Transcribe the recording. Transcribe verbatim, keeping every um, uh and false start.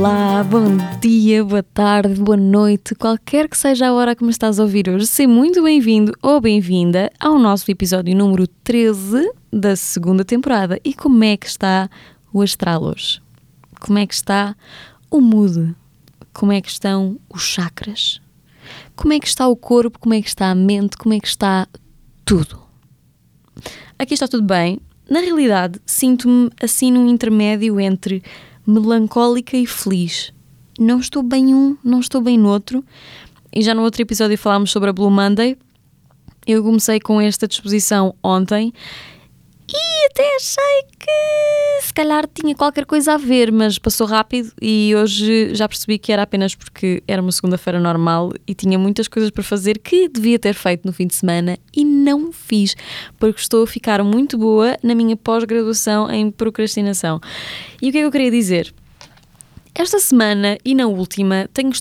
Olá, bom dia, boa tarde, boa noite, qualquer que seja a hora que me estás a ouvir hoje, seja muito bem-vindo ou bem-vinda ao nosso episódio número treze da segunda temporada. E como é que está o astral hoje? Como é que está o mood? Como é que estão os chakras? Como é que está o corpo? Como é que está a mente? Como é que está tudo? Aqui está tudo bem. Na realidade, sinto-me assim num intermédio entre melancólica e feliz. Não estou bem um, não estou bem no outro. E já no outro episódio falámos sobre a Blue Monday. Eu comecei com esta disposição ontem e até achei que se calhar tinha qualquer coisa a ver, mas passou rápido e hoje já percebi que era apenas porque era uma segunda-feira normal e tinha muitas coisas para fazer que devia ter feito no fim de semana e não fiz, porque estou a ficar muito boa na minha pós-graduação em procrastinação. E o que é que eu queria dizer? Esta semana e na última tenho